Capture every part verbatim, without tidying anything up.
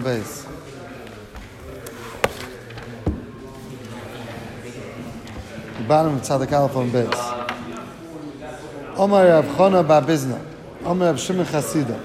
Beis. The bottom of Tzadik Aleph on Beis. Omar Rav Chana bar Bizna. Omar Rav Shimon Chasida.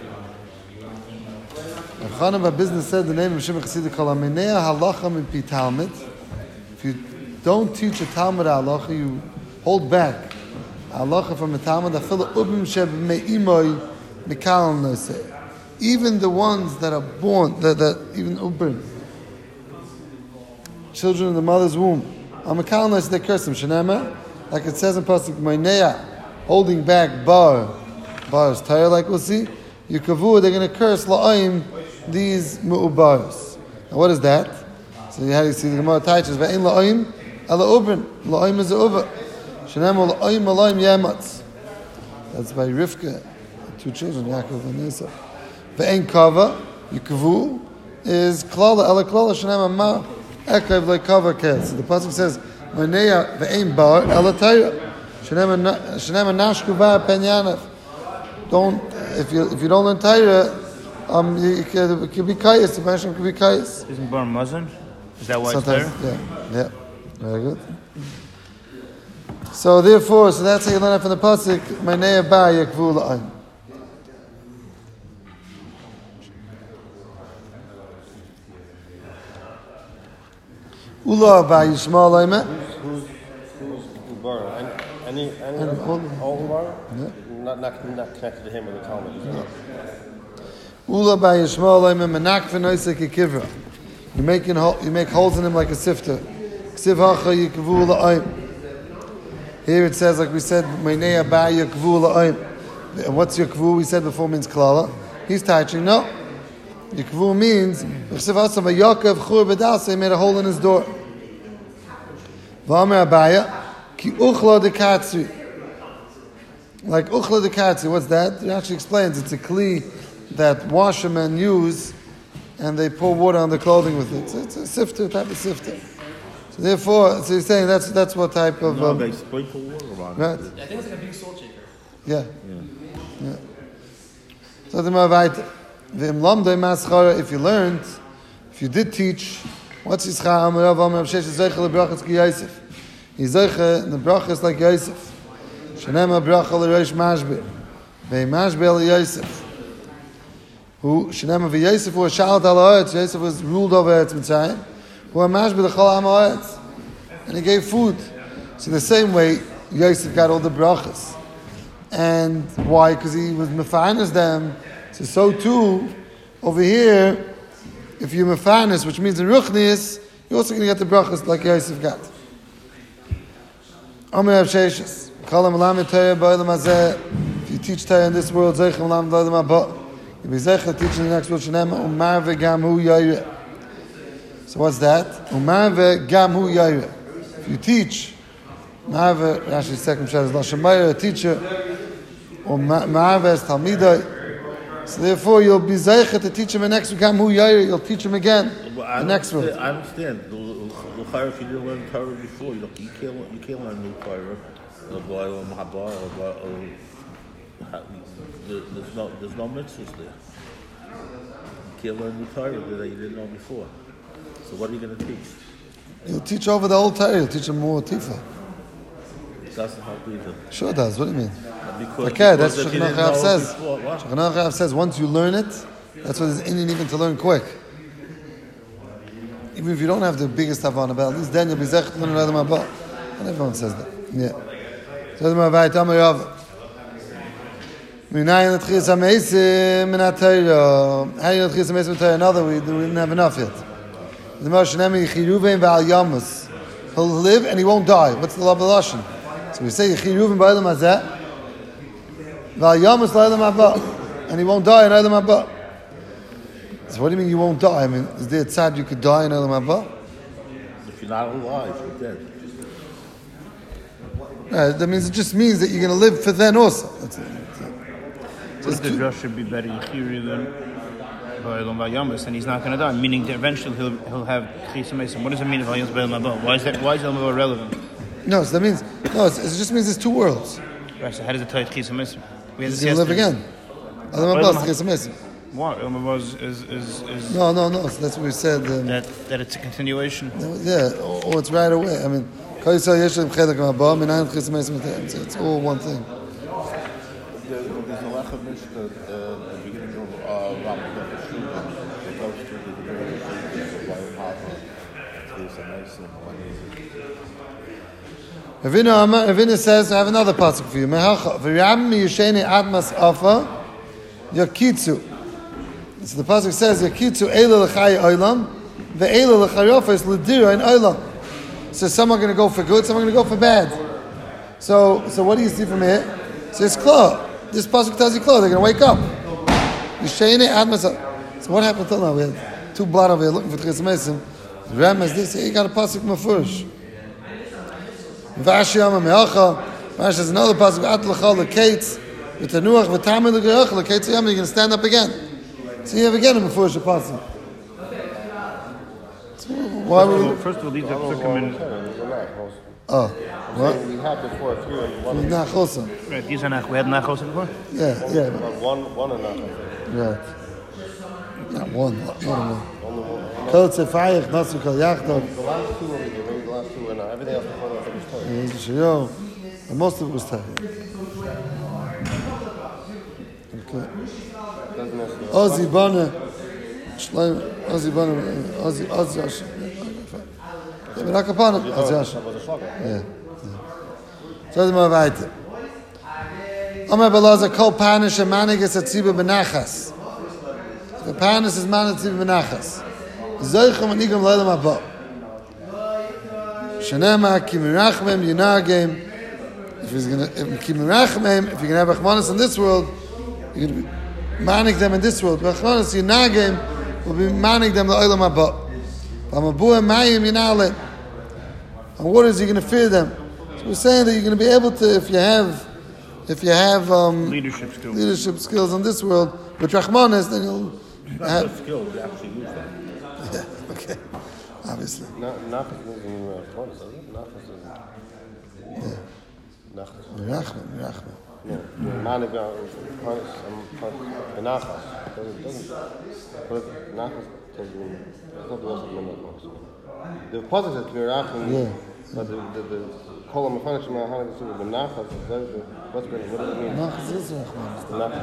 Rav Chana bar Bizna said the name of Shimon Chasida called Aminea Halacha min Pi Talmud. If you don't teach a Talmud halacha, you hold back halacha from a Talmud. Afilu ubim sheb me'imoy mikal nosei. Even the ones that are born, that, that even ubim, children in the mother's womb, are mikal nosei, they curse them. Shenema, like it says in pasuk Meinea, holding back bar, bar is Torah, like we'll see. Yukavu, they're going to curse la'ayim these mu'ubars. Now what is that? So how do you see the Gemara teaches? Ve'ein la'ayim ala ubin. La'ayim is a uva. Shenema la'ayim alayim yamatz. That's by Rivka, two children, Yaakov and Esau. Ve'ein kava, yukavu, is klala, ala klala, shenema ma, ekav le kava kes. So the pasuk says, Meinea ve'ein bar, ala Torah. Shenema nashku va penyanav. Don't, if you if you don't learn Torah, um, you, you can, it can be kayis. The person can be kayis. Isn't bar Muslim? Is that why Sometimes, it's there? Yeah, yeah, very good. So therefore, so that's how you learn it from the pasuk. Meinea bar yakvu la'ayim. Ula bar yishma la'ayim. Who's who's who's bar? Any any any all bar? Yeah. Not not not connected to him or the Talmud. No. Ula by Yishmael Oimim Menak v'noisek yikivra. You make you make holes in him like a sifter. Ksiv hacha yikvu la'ayim. Here it says, like we said, Meinea ba yikvu la'ayim. And what's yikvu? We said before means klala. He's touching. No. Yikvu means Ksiv hacha v'Yaakov chur b'dasa. He made a hole in his door. V'amer Abaya ki uchla de katzri. Like uchla de katzri. What's that? It actually explains. It's a kli that washermen use, and they pour water on the clothing with it. So it's a sifter, type of sifter. So therefore, so you're saying that's that's what type of... No, um, they sprinkle water on right? it. I think it's like a big salt shaker. Yeah. Yeah. Yeah. So the Mavayta. V'im lamdoi maschara, if you learned, if you did teach, what's Yischar Amarav Amarav Shesh Zeicha lebrachas ki Yosef? He's Zeicha, and the brachas like Yosef. Shenema bracha l'reish mashbir. V'im mashbir l'Yosef. Who Shenema v'Yosef who was shalat al ha'etz. Yosef was ruled over Eretz Mitzrayim. Who was mashbir l'chol am ha'etz. And he gave food. So the same way, Yosef got all the brachas. And why? Because he was mefanis them. So so too, over here, if you're mefanis, which means in ruchnis, you're also going to get the brachas like Yosef got. Amar Rav Sheshes. Kol ha'melamed Torah ba'olam hazeh. If you teach Torah in this world, zeich ha'melamed ba'olam haba. You'll be zeich teaching the next world. Shenema umar ve'gam hu yayreh. So what's that? Umar ve'gam hu yayreh. If you teach, umar ve, actually second shot is Lashon Mayra, a teacher, or umar ve'es talmidai. So therefore, you'll be zeich to teach him the next week. Gam hu yayreh. You'll teach him again the next world. I understand. If you didn't learn Torah before, you, you can't you can't learn new Torah. There's no there's no mitzvahs there. You can't learn new Torah that you didn't know before. So what are you going to teach? You'll teach over the whole Torah. You'll teach him more tifa. It doesn't help either. Sure does. What do you mean? Because, Okay, that's because what if you Shulchan didn't Aruch know says. before, what? Shulchan Aruch says once you learn it, that's what there's Indian even to learn quick. Even if you don't have the biggest Havana about, at least then you'll be zech to learn Adam Abba. And everyone says that. Yeah. So the Mavai Tamar Rav. Minayin l'tchias ha'meisim min ha'Torah. How do you l'tchias ha'meisim min Torah? Another, we didn't have enough yet. The Moshe Nemi Yichiruvein v'al yamus. He'll live and he won't die. What's the love of Lashon? So we say Yichiruvein ba'olam hazeh. V'al yamus la'olam haba. And he won't die in Olam haba. So what do you mean you won't die? I mean, is there a tzad you could die in Olam haba? If you're not alive, you're dead. No, that means it just means that you're going to live for then also. That's it. Just the drush should be better Yichiri than Ba'olam Vayamas, and he's not going to die. Meaning that eventually he'll he'll have Chisa Mason. What does it mean if Vayamas Ba'olam Haba? Why is that? Why is Olam Haba relevant? No, so that means no. It's, it just means there's two worlds. Right. So how does it tie to Chisa Mason? We had He's this going to live yesterday. again. Olam haba is Chisa Mason. What? Ilma was is is is No, no, no. So that's what we said. Um, that that it's a continuation. yeah, or, or it's right away. I mean, it's, it's all one thing. There's a lack of this, the, the beginning of uh, Rambam that the Shuvah, it goes to the various things of why Papa, it's a nice and one easy. Ravina Amar- Ravina says, I have another pasuk for you. Mehacha, v'yam miyusheni admas afa, yakitzu. So the pasuk says, yakitzu eila l'chai oilam, ve'eila l'chayofes l'dira in oilam. So some are going to go for good, some are going to go for bad. So, so what do you see from here? So it's clear. This pasuk tells you clear. They're going to wake up. Yishayne admas. So what happened till now? We had two blood over here looking for Tchis Mesim. The Ram has this. He got a pasuk mafurish. Vashi Yama Me'acha. Vashi has another pasuk. At l'chal l'kates. V'tanuach v'tamil l'gayach l'kates Yama. You're going to stand up again. So you have again a mafurish pasuk. Why would we? First of all, these are psukim. Oh, what? We had before a few and one. Not chosa. Right, these are not. We had nachos before. Yeah, yeah. One, one and nothing. Right. Not one. Not one. Only one. Kol tzefayich, nasu kol yachdav. The last two, we did the last two, and everything else before that was told. Yo, and most of it was tight. Okay. Doesn't necessarily. Ozzy Bana, Shleim, Ozzy Bana, Ozzy, Ozzy Hashem. Yeah, but Akapana, Ozzy Hashem. Yeah. So the more weiter. Amar Belaza kol panish a manig is a tzibah benachas. The panis is man a tzibah benachas. Zoichem and igam leilam haba. Shanema kimirachmem yinagim. If he's gonna, if kimirachmem, if you're gonna have achmanis in this world, you're gonna be manig them in this world. Achmanis yinagim will be manig them the leilam haba. Amabuah mayim yinalet. And what is he going to fear them? So we're saying that you're going to be able to, if you have, if you have um, Leadership skills. leadership skills in this world, with Rachmanis, then you'll Not have. the skill to actually use them. Yeah, okay, obviously. Nachas isn't even a bonus, is it? Nachas isn't. Yeah. Nachas. Rachman, Rachman. No, Manig, Nachas. Doesn't, doesn't. But Nachas doesn't mean, it's not the rest of the minute. The positive is Mirachim, Yeah. but the, the, the Kolam Mefanish Mahana is the Nachas, what's going what does it mean? Nachas is Rachman. Nachas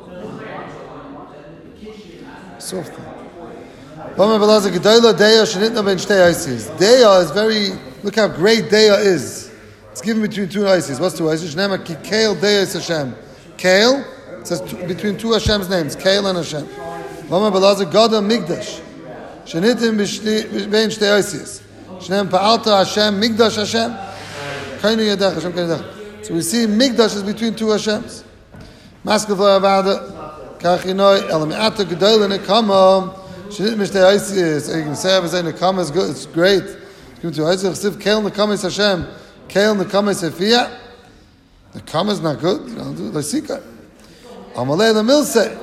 is Soft. Bama Belaza Gedola Deya Shenitna Ben Shtei Isis. Deya is very. Look how great Deya is. It's given between two Isis. What's two Isis? Shnema Kale Deya is Hashem. Kale. It says two, between two Hashem's names, Kale and Hashem. Bama Belaza Goda Migdash. Shenitim Ben Shtei Isis. Shnem Pa'alta Hashem Migdash Hashem. Kainu Yadach Hashem Kainu Yadach. So we see Migdash is between two Hashems. Maskav Avada. Kachinoi Elamiata Gedola Nekama. Shenit Mishtei Isis. You can say, I say Nekama is good. It's great. It's given to Isis. Chsiv Kale Nekama is Hashem. Kale Nekama is Hefiyah. Nekama is not good. You don't do it like Sika. Amalei Lamilse.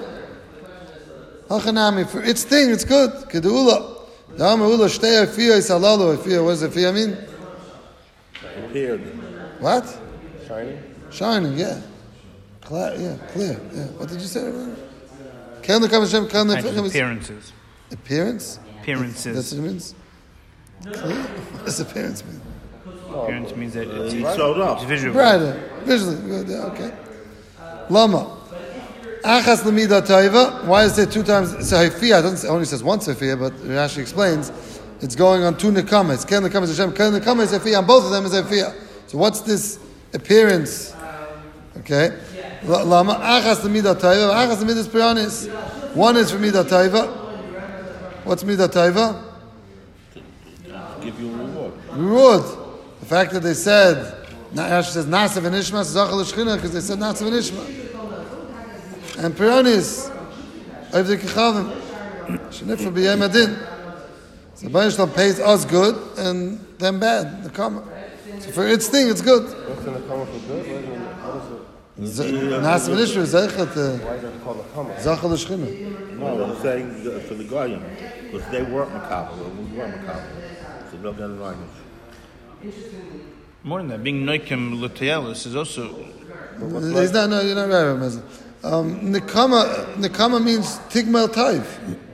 Hachanami. For its thing, it's good. Keduula. Dama Ula Shtei Hefiyah is Halalu Hefiyah. What does Hefiyah mean? Appeared. What? Shining? Shining, yeah. Clear, yeah, clear. Yeah. What did you say? Kale Nekama Hashem. Kale Kinds of Nekama is appearances. appearance. Appearances. That's what it means. Clear? What does appearance mean? Appearance means that it's, He showed up. it's visual. Right, visually. Good, yeah, okay. Lama. Achas lemida taiva. Why is there two times? So Hefiyah, it doesn't say, only says once Hefiyah, but Rashi explains it's going on two nekamas. Ken nekamas Hashem, ken nekamas Hefiyah, and both of them is Hefiyah. So what's this appearance? Okay. Lama. Achas lemida taiva. Achas lemida spiranis. One is for mida taiva. What's mida taiva? Give you a reward. Reward. The fact that they said, Rashi says Nasav and Ishma, Zachal Shechina, because they said Nasav and Ishma. And Piranis, Oiv the Kichavim, Shenifra B'yem Adin. So Baruch Shalom pays us good and them bad, the karma. So for its thing, it's good. What's in the Kama for good? What is it? Nasav and Ishma, Zechat, Why is it called a Kama? Zachal Shechina. No, I'm saying that for the Goyim, because they weren't Makabal, and we weren't Makabal. So no better language. More than that, being noikim l'teyelis is also. He's not, no, you're not right, Ramazan. Um, Nekama, Nekama means Tigmel Taiv.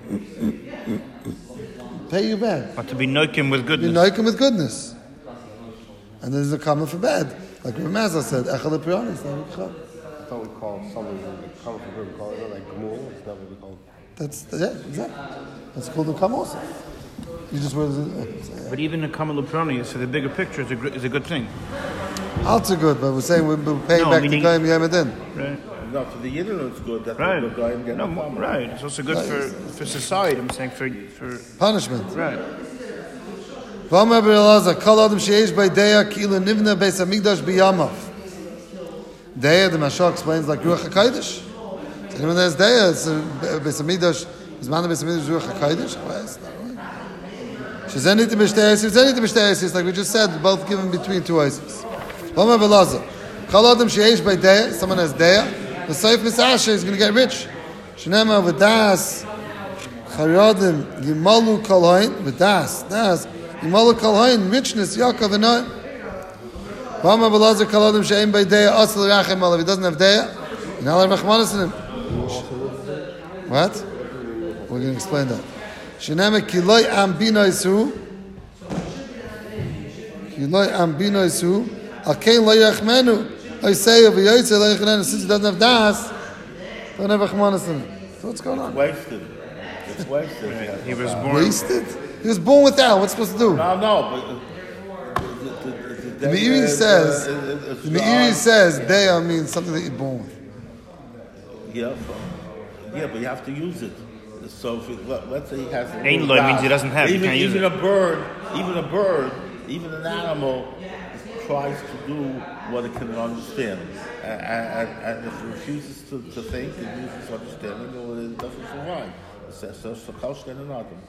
Pay you back. But to be noikim with Be goodness. noikim with goodness. And there's a Nekama for bad. Like Ramazah said, Echel Priyanis. I thought we call something common for good, we call it like Gmul. It's never been called. That's, yeah, exactly. That's called Nekama also. You just were. But even the Kamal Leproni, so the bigger picture is a, gr- is a good thing. Also good, but we're saying we're, we're paying No, back meaning- the Goyim Yemadin. Right. No, for the Yidden it's good. That's Right. what the guy and get No, the mo- farmer. right. It's also good Right. for, for society. I'm saying for for Punishment. right. V'amar b'Elazar, kol adam sheyesh by Deya ki'ilu nivna beis hamikdash b'yamav. Deya, the Mashal explains like Ruach HaKodesh. So when there's Deya, it's a beis hamikdash, is man beis hamikdash Ruach HaKodesh? Well, it's not right. Shezen iti b'shtei esis, shezen iti b'shtei esis, like we just said, both given between two esis. V'amar b'Elazar, kol adam sheyesh by Deya, someone has Deya, the Seif Misashe is going to get rich. Shnema v'das, Charadim, Yimalu Kolhain, v'das, das, Yimalu Kolhain, richness, Yaakov and Noah. V'amar b'Elazar Kaladim she'im by Deya, Asal Rachem Alav. He doesn't have Deya, and Allah Rachmanis in him. What? We're going to explain that. Shnema Kiloi Am Binoisu, Kiloi Am Binoisu, Akein Lo Yachmenu. I say over Yosef, since he doesn't have das, don't have Rachmanis in him. So what's going on? Wasted. It's wasted. Right. He was born. Wasted? He was born without. What's he supposed to do? No, no, but the, the, the, The Meiri says, the Meiri says, Deya means something that you're born with. Yeah, but, yeah, but you have to use it. So if it, let, let's say he has. a Ein lo means he doesn't have it, he Even, can't use even it. a bird, even a bird, even an animal tries to do what it can understand, and, and, and if it refuses to, to think, it uses understanding, or it doesn't survive. It says so. So Kaushken and Adam.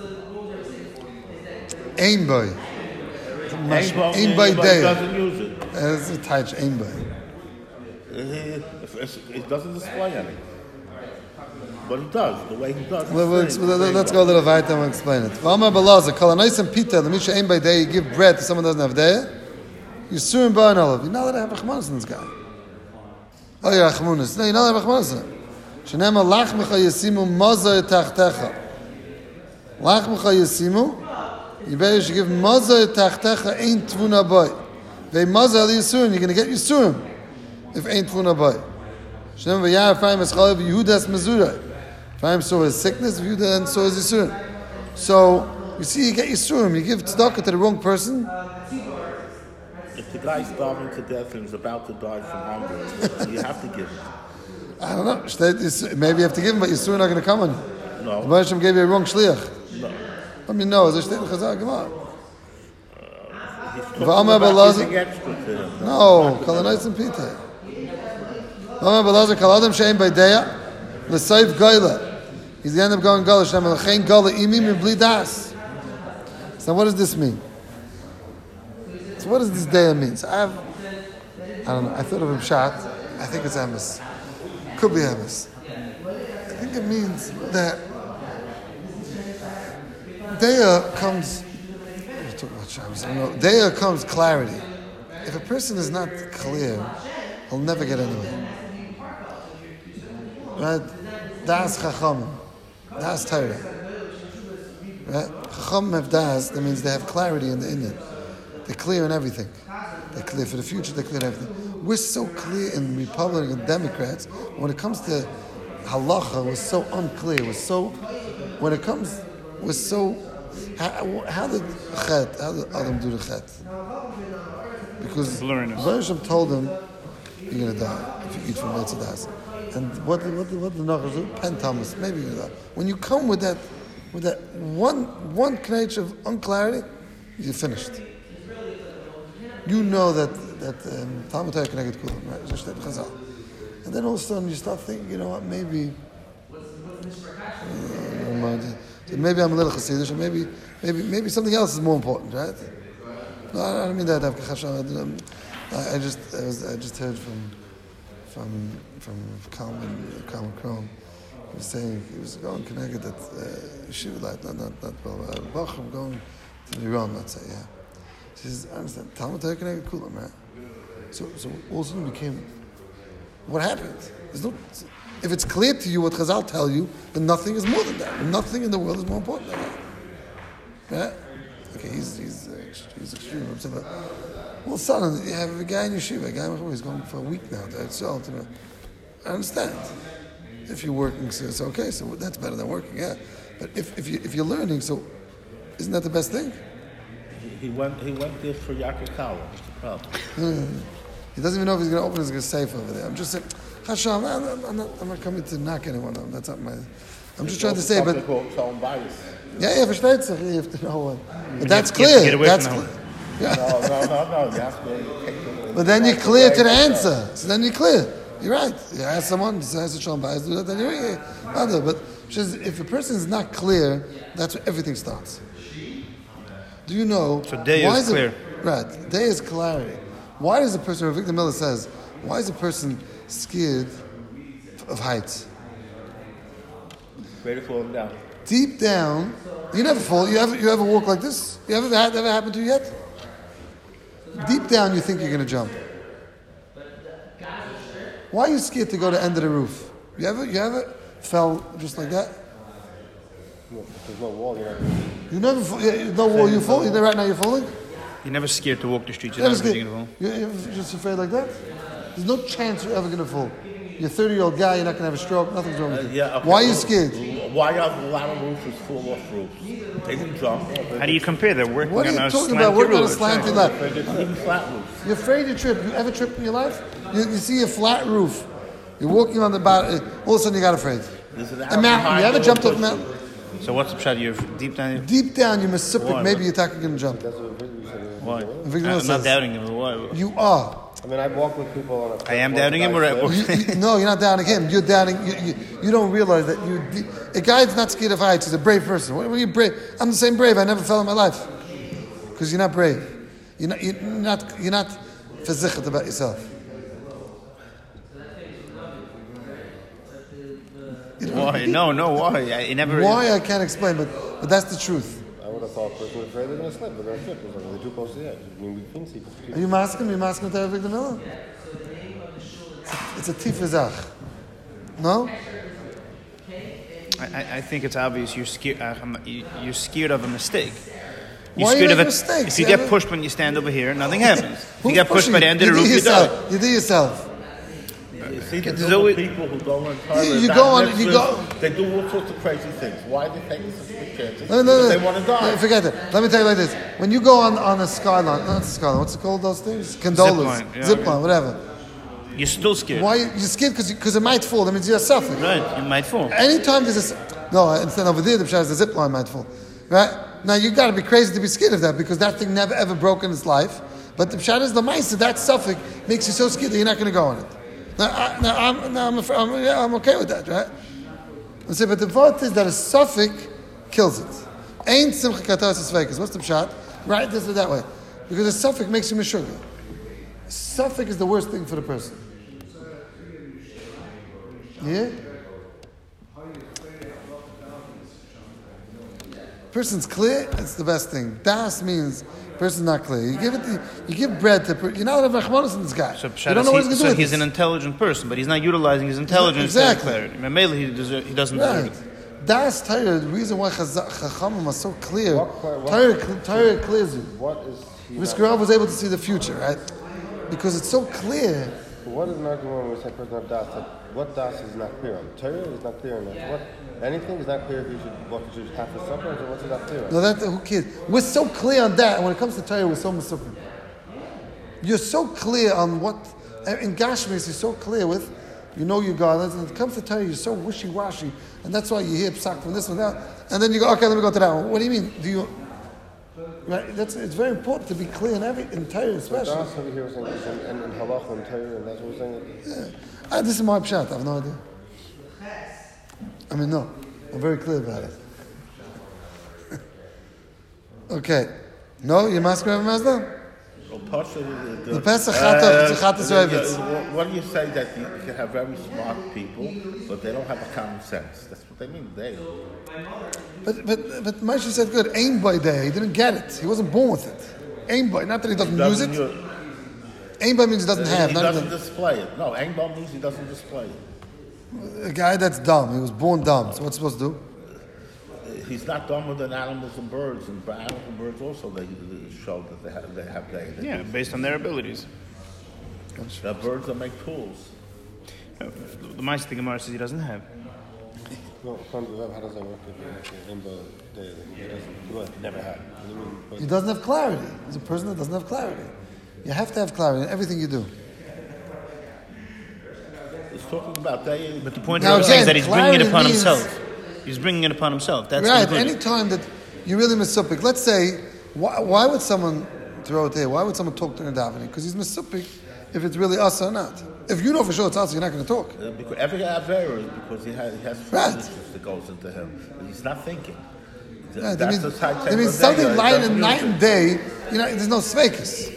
Ein boy. Anybody Ein boy Deya. doesn't use it. That's a touch. Ein boy. It, it, it doesn't display any. But he does, the way he does. Well, we'll, it's well, very let's well. go a little weiter and we'll explain it. V'amar b'Elazar, kol anais and pita, the misha ein by Deya, you give bread to someone who doesn't have Deya, you sue him by an olive. You're not allowed to have Rachmanis in this guy. Oh, you're Rachmanis. No, you're not allowed to have Rachmanis in him. Shenema lachmecha yasimu mazar tachtecha. Lachmecha yasimu, you better should give mazar tachtecha ein tvuna boy. Ve mazar li yisurim, you're going to get yisurim if ein tvuna boy. Shenema v'yar Ephraim eschalav Yehudas mezurah. Ephraim saw his sickness, Yehuda and saw his yisurim. So, you see, you get yisurim, you give tzedakah to the wrong person. If the guy's starving to death and is about to die from hunger, you have to give him. I don't know. Shteit is- Maybe you have to give him, but Yisur not going to come on you. No. The Baruch Hashem gave you a wrong shliach. No. Let me know. Is there Shteit Chazal Gemara? He's talking V'amar about b'Elazar- giving extra to him. No. Kalanais and Pita. V'amar b'Elazar kaladam she'en by Deya l'sayv goyla. He's going to end up going gola. Shem l'chein gola imim and bli das. So what does this mean? So what does this Deya mean? So I have, I don't know. I thought of him shot. I think it's Amos. Could be Amos. I think it means that Deya comes. We're talking about Shabbos. I don't know. Deya comes clarity. If a person is not clear, he'll never get anywhere. Right? Das Chachamim. Das Torah. Right? Chachamim have das. That means they have clarity in the Indian. They're clear in everything. They're clear for the future. They're clear in everything. We're so clear in Republicans and Democrats. When it comes to halacha, we're so unclear. We're so. When it comes, we're so. How, how did Chet? How did Adam do the Chet? Because Blurriness. Baruch Hashem told him, "You're gonna die if you eat from Metzadas." And what did what did, what did the Nachas do? Pen Thomas. Maybe you're gonna die. When you come with that, with that one one knetch of unclarity, you're finished. You know that that Talmud Torah connected Kulam, right? Zeshtet Chazal. And then all of a sudden you start thinking, you know what? Maybe, uh, maybe I'm a little Hasidish, or maybe maybe maybe something else is more important, right? No, I don't mean that. I I just I, was, I just heard from from from Kalman Kalman Chrome. He was saying he was going connected that uh, Shiva like not not not uh, Bachram going to Iran. Let's say, yeah. He says, I understand. Talmud Torah connected Kulam, right? So so all of a sudden became what happens? There's no, if it's clear to you what Chazal tell you, then nothing is more than that. Nothing in the world is more important than that. Right? Okay, he's he's uh, he's extreme. But, well, son, you have a guy in yeshiva, a guy who's going for a week now. That's all. You know, I understand. If you're working, so it's okay. So that's better than working, yeah. But if if you if you're learning, so isn't that the best thing? He went. He went there for Yaakov Kala. What's the problem? He doesn't even know if he's going to open his safe over there. I'm just saying, Hashem, I'm not, I'm not, I'm not coming to knock anyone down. That's not my. I'm just trying to say, but yeah, yeah, versteht sich. You have to know what. But that's clear. That's clear. Yeah. No, no, no, no. You have to. But then you're clear to the answer. So then you're clear. You're right. You ask someone, says a shalom bayis, do that. Then you're yeah. But just, if a person is not clear, that's where everything starts. Do you know? So day why is, is clear. It, right. Day is clarity. Why does a person, Victor Miller says, why is a person scared of heights? Ready to fall down. Deep down, you never fall. You ever, you ever walk like this? You ever had ever happened to you yet? Deep down, you think you're going to jump. Why are you scared to go to the end of the roof? You ever, you ever fell just like that? No, there's no wall. You're not. You never, fall, yeah, no wall. You fall. Right now, you're falling. You're never scared to walk the streets. You're never scared to fall. You're, you're just afraid like that? There's no chance you're ever going to fall. You're a thirty-year-old guy. You're not going to have a stroke. Nothing's wrong with you. Uh, yeah, okay. Why are you scared? Why are a lot of roofers full off roofs? They didn't jump. How do you compare? They're working what are you on a talking about? Working on a slanted roof. roof. Even flat roofs. You're afraid to trip. You ever tripped in your life? You, you see a flat roof. You're walking on the bottom. All of a sudden, you got afraid. A mountain. You ever jumped off a mountain? So what's the shot? You're deep down. Deep down, you're masupik. Maybe you're talking going to jump. Why? I'm not doubting him. Why? You are. I mean, I walk with people on a. I am doubting him, or you, you, no, you're not doubting him. You're doubting. You, you, you don't realize that you. A guy that's not scared of heights is a brave person. What, what are you brave? I'm the same brave. I never fell in my life because you're not brave. You're not. You're not. You're not fazichet about yourself. Why? No, no. Why? I never. Why I can't explain, but but that's the truth. I would have thought a person was afraid they're going to slip. They're going to slip. They're too close to the edge. I mean, we can see people. Are you masking? Are you masking to Victor Miller? It's a tifazach. No. I, I think it's obvious you're scared. Uh, you're scared of a mistake. You're Why scared are you of it. mistakes? If you You get ever- pushed when you stand over here, nothing happens. If you Who's get pushed by the end of you the do roof, you yourself. die. You do yourself. You see the There's little always- people who go on toilet. You- you that go on- next you to- go- They do all sorts of crazy things. Why are they taking such big chances? No, no, no. Because they want to die. No, forget that. Let me tell you like this. When you go on, on a skyline, not a skyline, what's it called, those things? Condolas. line, yeah, Zip okay. line, whatever. You're still scared. Why? You're scared because it might fall. That means you're suffering. Right, you might fall. Anytime there's a... s- No, instead over there, the pshat is the zip line might fall. Right? Now, you got to be crazy to be scared of that because that thing never ever broke in its life. But the pshat is the mice, that suffix makes you so scared that you're not going to go on it. Now, I, now, I'm, now I'm, afraid, I'm, yeah, I'm okay with that, right? I say, but the fact is that a suffix kills it. Ain't simcha katas sveikas. What's the pshat? Right, this or that way. Because a suffix makes you mishuggah. Suffix is the worst thing for the person. Yeah? Person's clear, it's the best thing. Das means person's not clear. You give it, the, you give bread to. You're not a rachmanis in this guy. So, you don't know what he's going to so do with he's this. an intelligent person, but he's not utilizing his intelligence Exactly. to clarity. Mainly, he, deserve, he doesn't deserve Right. it. Das Torah, the reason why Chaz- Chachamim are so clear, What- what- Torah, Torah clears you. What is he? Riskarov was able to see the future, right? Because it's so clear. What is an argument when we say person of das? That what das is not clear on? Torah is not clear on that. What anything is not clear if you should what you should have for supper. So what's it not clear on? No, that who cares? We're so clear on that, and when it comes to Torah, we're so misuprim. You're so clear on what in Gashmis. You're so clear with, you know your God. And when it comes to Torah, you're so wishy-washy, and that's why you hear psak from this one that, and then you go, okay, let me go to that one. What do you mean? Do you? Right, that's it's very important to be clear in every in Torah, especially. Das over here was saying is in, in, in halach and Torah, and that's what we're saying. Yeah. Ah, this is my pshat. I have no idea. I mean, no. I'm very clear about it. Okay. No, you must grab a Mazda? Well, Pasha, the, The Pesach Chatov, it's a Chatov the- Ravitz. the- What do you say that you can have very smart people, but they don't have a common sense? That's what they mean. They. But but but Moshe said good. Aim by day. He didn't get it. He wasn't born with it. Aim by. Not that he doesn't, use it. Doesn't Einba means he doesn't have. He Not doesn't even, display it. No, Einba means he doesn't display it. a guy that's dumb. He was born dumb. So what's he supposed to do? He's not dumber than animals and birds, and for animals and birds also they they show that they have they have they, they Yeah, based on their abilities. the birds that make tools. The mice thing Gemara says he doesn't have. Well, how does that work if you're in the he doesn't well, never had? What do you mean? But He doesn't have clarity. He's a person that doesn't have clarity. You have to have clarity in everything you do. It's talking about they. But the point Now of saying is again, that he's bringing it clarity upon means- himself. He's bringing it upon himself. That's Right. the Any conclusion. time that you really misupik, let's say, why, why would someone throw it there? Why would someone talk during davening? Because he's misupik if it's really us or not. If you know for sure it's us, you're not going to talk. Uh, because every Avera is because he has, he has Right. foolishness that goes into him. He's not thinking. Th- Right, that That's means, the type that means of something Avera, light doesn't and use night it. and day. You know, there's no svekis.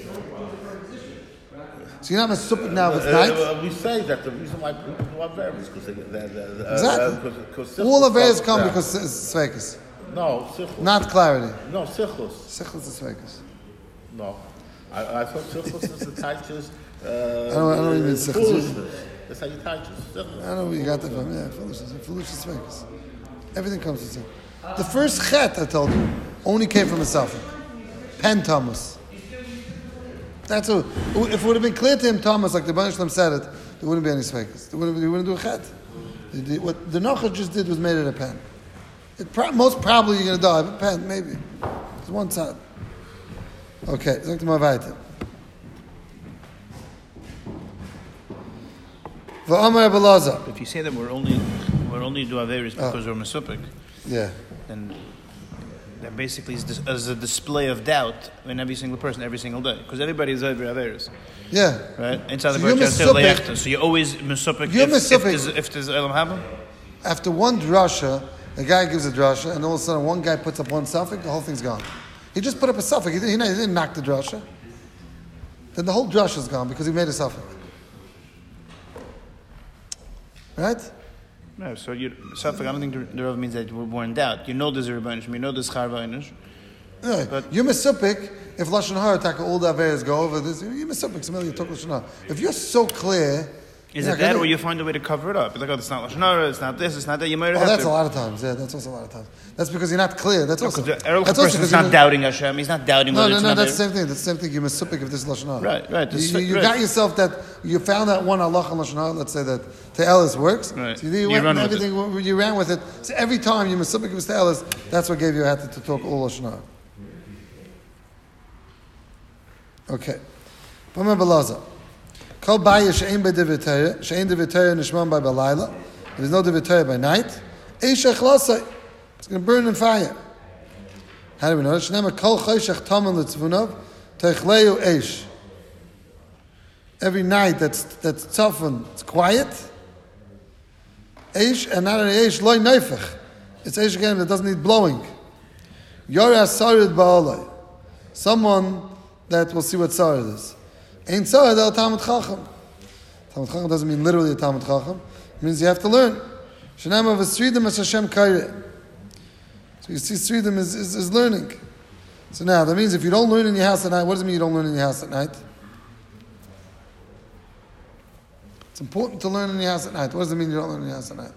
So you're not misupik now if it's Uh, night. uh, we say that the reason why people do Avera is because they, they, they, uh, Exactly. Uh, because, because All of Sichus theirs come does because it's svekis, that. No, Sichus. not clarity. No, Sichus. Sichlis is svekis. No. I, I thought Sichus is the Taichus. Uh, I don't- I don't even mean Sichus. foolishness. That's how you Taichus. I don't know where you got that from. Yeah, foolishness. Foolishness is svekis. Everything comes to sin. The first chet, I told you, only came from a suffix. Pen Thomas. That's a, if it would have been clear to him, Thomas, like the Baruch Shalom said it, there wouldn't be any svekis. There wouldn't, he wouldn't do a chet. He did- What the Nochad just did was made it a pen. It pro- most probably you're going to die, but pen, maybe. It's one side. Okay, sag dir mal weiter. V'amar Rebbe Elazar. If you say that we're only we're only do Averis Oh. because we're Mesupik, Yeah. then that basically is, dis- is a display of doubt in every single person every single day. Because everybody is every Averis, Yeah. right? Inside the So you're Torah, say Mesupik- Le'echta. So you're always Mesupik You're if, if, Mesupik. there's- if there's Elam Haba. After one drasha, a guy gives a drasha, and all of a sudden one guy puts up one suffix, the whole thing's gone. He just put up a suffix. He didn't, he didn't knock the drasha. Then the whole drasha's gone because he made a suffix. Right? No, so you Suffolk, I don't think the, the Rav means that we're born in doubt. You know there's a Rebbeinu, you know there's Charvainish. Yeah. But- You're misupik if Lashon Hara attack all the Averas go over this. You're misupik, Samil, you talk Lashon Hara. If you're so clear. Is you're it not that, gonna- or you find a way to cover it up? It's like, oh, it's not Lashon Hara, it's not this, it's not that. You might Oh, have that's to. a lot of times. Yeah, that's also a lot of times. That's because you're not clear. That's also. Because the Erlich that's also person's 'cause not you're- doubting Hashem. He's not doubting No, whether no, it's no, not that's the there. same thing. That's the same thing. You're misupik if this is Lashon Hara. Right, right. You, This- you, you right. got yourself that, you found that one Allah and Lashon Hara, let's say that Te'elis works. Right. So you, You went run and with everything, you ran with it. So every time you misupik if it's Te'elis, that's what gave you a hat to talk all Lashon Hara. Okay. Pameh Belaza. Kol baya she'en by Divitaya, she'en Divitaya nishman by Balayla. There's no Divitaya by night. Eish echlosai. It's going to burn in fire. How do we know? Shnema kol choshech tamim l'tzvunav techleu eish. Every night that's that's tzafun, it's quiet. Eish and not an eish loy neifach. It's eish again that doesn't need blowing. Yora sarid ba'alai. Someone that will see what sarid is. Ain't sarid el Talmud Chacham. Talmud Chacham doesn't mean literally a Talmud Chacham. It means you have to learn. Shenema v'sridim es Hashem kaireh. So you see, Sridim is, is, is learning. So now, that means if you don't learn in your house at night, what does it mean you don't learn in your house at night? It's important to learn in your house at night. What does it mean you don't learn in your house at night?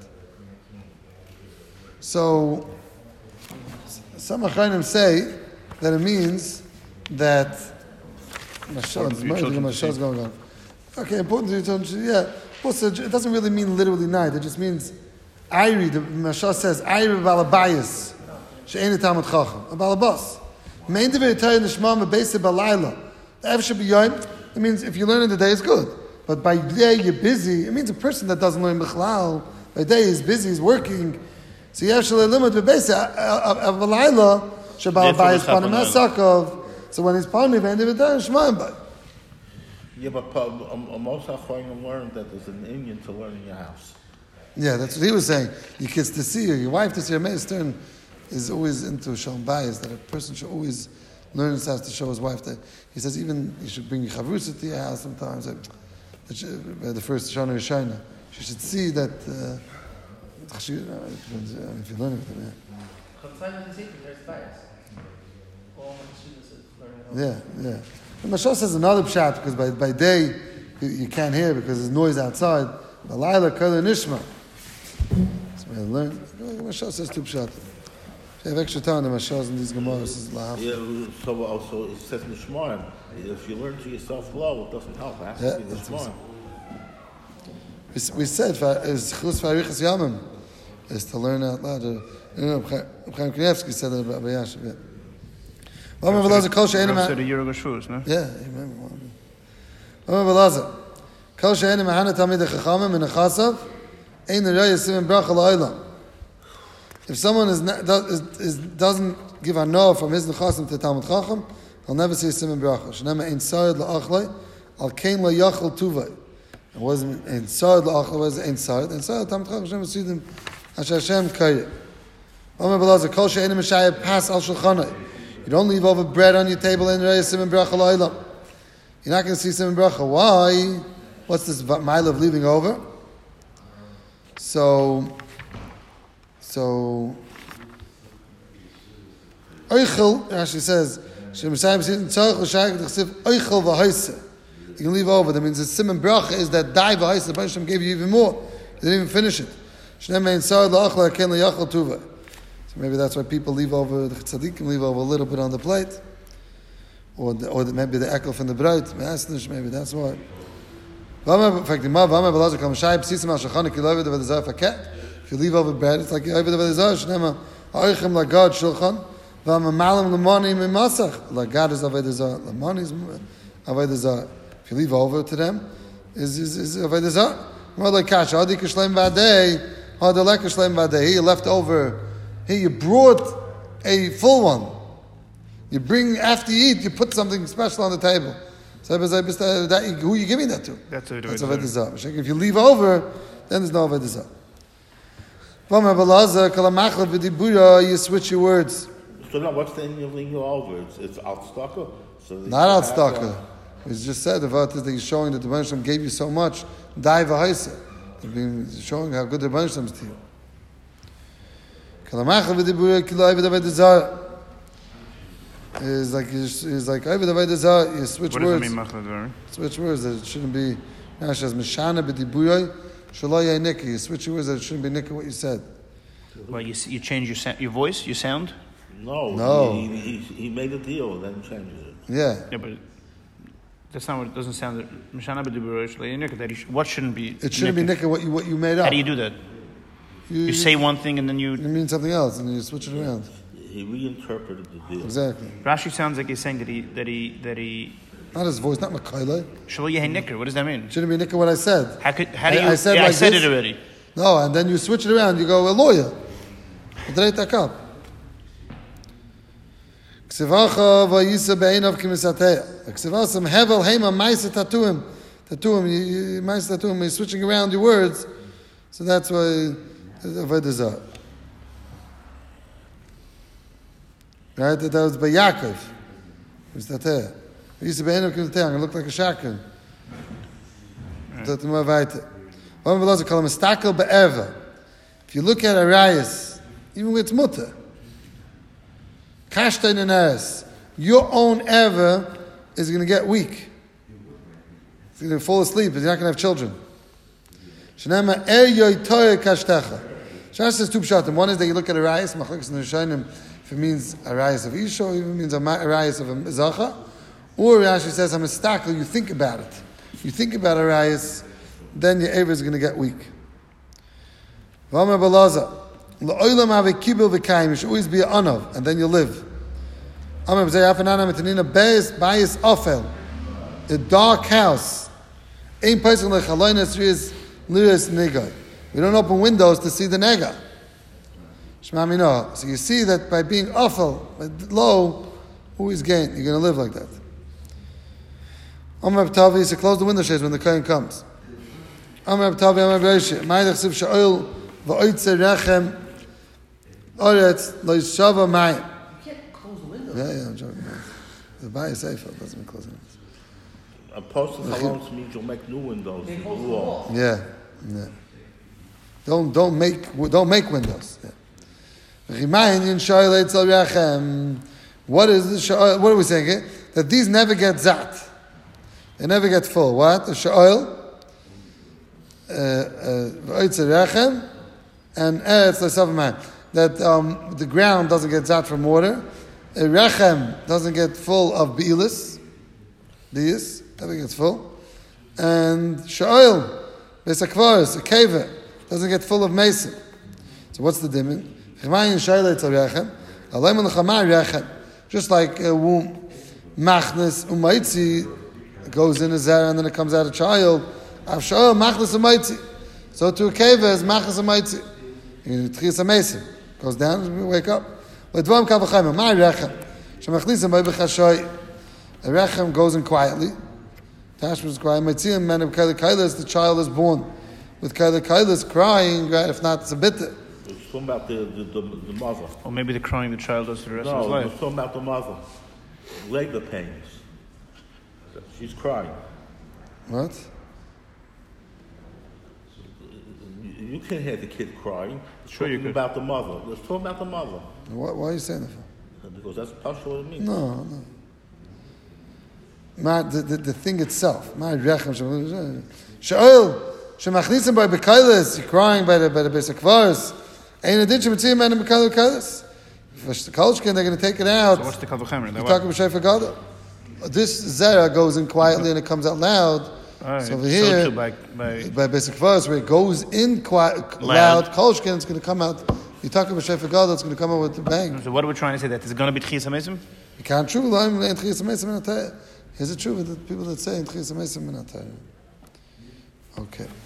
So, some Achronim say that it means that Mashal, For your children to Mashal's see. going on. Okay, important to your children. Yeah. Also, it doesn't really mean literally night. It just means Iri. The Mashal says Iri balabayas. She'en Talmud Chacham. A balabas. Main divrei Torah nishma mebeisa balayla. The Ev should be yoim. It means if you learn in the day, it's good. But by day you're busy. It means a person that doesn't learn bichlal. By day he's busy, he's working. So yesh lelimud bebeisa a balayla shebalabayas panim esakov. So when he's panim, main divrei Torah nishma by. Yeah, but uh, um, uh, most Achronim learned that there's an Indian to learn in your house. Yeah, that's what he was saying. Your kids to see you, your wife to see. Meir Stern is always into shalom bayis, that a person should always learn his house to show his wife that. He says even you should bring your chavrusa to your house sometimes. That, that she, uh, the first Shana Rishona, she should see that. Uh, she, uh, it depends, uh, if you learn with them, Chazal doesn't say there's bias. All my students are learning. yeah, yeah, yeah. The Mashal says another pshat because by, by day you, you can't hear because there's noise outside. The Laila Kala Nishma. So we learn. The Mashal says two pshat. If you have extra time, the Mashals in these Gemaras is lahaf. Yeah, so also it says in the Shemaim, if you learn to yourself low, it doesn't help. It has Yeah, to be in the that's what Shemaim. We, we said is Chilus Farichas Yamim is to learn out loud. You know, Chaim Kanievsky said that about Bayashiv. Yeah. Well, Rav Kol she'enim. Rav said a year ago Shavuos, no? Yeah, you remember. Rav Kol she'enim mahana Talmidei Chachamim min Achasav ein raya simen bracha la'olam. If someone is, not, does, is doesn't give a no from his nechasim to Talmud Chacham, he'll never see a simen bracha. Shnema ein sarid la'achlei al kein la'yachal tuvay. It wasn't ein sarid la'achlei. It was ein sarid. Ein sarid Talmud Chacham Hashem v'sidim asher Hashem kayir. Omer Belazer Kol she'enim mishayeh pas al shulchanai. You don't leave over bread on your table and raya simen bracha la'olam. You're not going to see simen bracha. Why? What's this mile of leaving over? So, so, Oichel, Rashi says, you can leave over. That means the simen bracha is that dai v'haisa. The Baruch gave you even more. You didn't even finish it. So maybe that's why people leave over, the tzaddikim leave over a little bit on the plate. Or, the, or the, maybe the ekel from the bride. Maybe that's why. If you leave over bread, it's like you over the zar. Oichem lagad shulchan, v'amamalim l'moni mimasach. Lagad is avodah zar, l'moni is avodah zar. If you leave over to them, is is is avodah zar. More like kasha. Adi kishleim v'adei, adi lek kishleim v'adei. Here you left over. Here you brought a full one. You bring after you eat, you put something special on the table. So that, who are you giving that to? That's a That's avodah zar. If you leave over, then there's no avodah zar. You switch your words. So now, what's the end of leaving over? It's, it's outstucker. So Not outstucker. It's just said about this that he's showing that the Rebbeinu Shalom gave you so much. Dai v'haisa. He's showing how good the Rebbeinu Shalom is to you. It's like it's like you switch what words. Does that mean, switch words that it shouldn't be. Rashi says mishana b'diburei shaloi nikka. You switch your words that it shouldn't be nikka what you said. Well, you you change your sa- your voice, your sound. No, no. He, he, he made a deal, then changes it. Yeah. Yeah, but that's not what it doesn't sound. Mishana b'diburei shaloi nikka. That sh- what shouldn't be. It shouldn't nikka. be nikka what you what you made up. How do you do that? You, you say one thing and then you. You mean something else and you switch it around. He reinterpreted the deal. Exactly. Rashi sounds like he's saying that he that he that he. Not his voice, not Makaila. Shalo yehi nikr. What does that mean? Shouldn't be nikr what I said. How could how do you? I, I said, yeah, like I said this. it already. No, and then you switch it around. You go a lawyer. Ksivacha vayisa be'einav k'misateya. Ksivasam hevel hema ma'isa tatuim. Tatuim, ma'isa tatuim. You're switching around your words, so that's why avodah zar. Right, that was by Yaakov. Who's that there? He used to be in a kilter. It looked like a shotgun. That more weiter. One of those call him a stakel be'eva. If you look at a rayas, even with mutter, kashtain and eres, your own ever is going to get weak. It's going to fall asleep. You're not going to have children. Shnema er yoytoy kashtecha. Shash says two pshatim. One is that you look at a rayas, machlokes and rishonim. If it means a rayas of Isha, or even means a rayas of a Zacha, or Rashi says, I'm a stakel, you think about it. You think about a rayas, then your Ever is going to get weak. V'amar balaza, l'oilam have a kibul v'kayim, you should always be an anav, and then you live. Amar b'zei afanana metanina beis bayis ofel, a dark house, ein person lechaloynes riz liris negai. We don't open windows to see the nega. So you see that by being awful, low, who is gain? You're going to live like that. Amar Tavi says, close the window shades when the kohen comes. Amar Tavi, Amar Reishi, Ma'idach siv sha'oil v'oitze rechem oretz lo yishava ma'im. You can't close the window. Yeah, yeah, I'm joking. The Baya Sefer doesn't mean closing windows. A post of columns means you'll make new windows. They New close the walls. wall. Yeah, yeah. Don't don't make don't make windows. Yeah. What is this? What are we saying? that these never get zat. They never get full. What? The sha'oil, v'oitze rechem, and eretz l'savaman. That um, the ground doesn't get zat from water. A rechem doesn't get full of bi'ilus. Dias, never gets full. And sha'oil, besakvaris, a keva, doesn't get full of mason. So what's the dimin? Just like a womb, machnes umaitzi goes in a zera and then it comes out a child. Avsha'oil machnes umaitzi. So to a keva is machnes umaitzi. Tchias a mason goes down and we wake up. L'dvam kavachayim ma rechem shemachnisem by b'chashoy. A rechem goes in quietly. Tashma is crying. Maitziim man of kaila kailas. The child is born with kaila kailas crying. Right? If not, it's a bit. It's talking about the, the, the, the mother. Or maybe the crying the child does for the rest No, of his life. it's talking about the mother. Labor pains. She's crying. What? You, you can't hear the kid crying. It's Sure you talking could. about the mother. Let's talk about the mother. Why, why are you saying that for? Because that's partially what it means. No, no. Ma, the, the, the thing itself. Ma rechem sha'oil shemachnisim by bekailas. You're crying by the by the basic kvaris. Ain't a ditch between man and bekailas kailas. If the kolshkin, they're going to take it out. So what's the kavachemer? You're talking about shayfa gada. This zera goes in quietly and it comes out loud. Right. So over here, so by, by, by basic kvaris, where it goes in quiet, loud, kolshkin, it's going to come out. You're talking about shayfa gada, it's going to come out with the bang. so what are we trying to say? That is it going to be tchias hamesim? You can't true. Laim and tchias hamesim in a Here's the truth with the people that say in tchias hamesim in a Okay.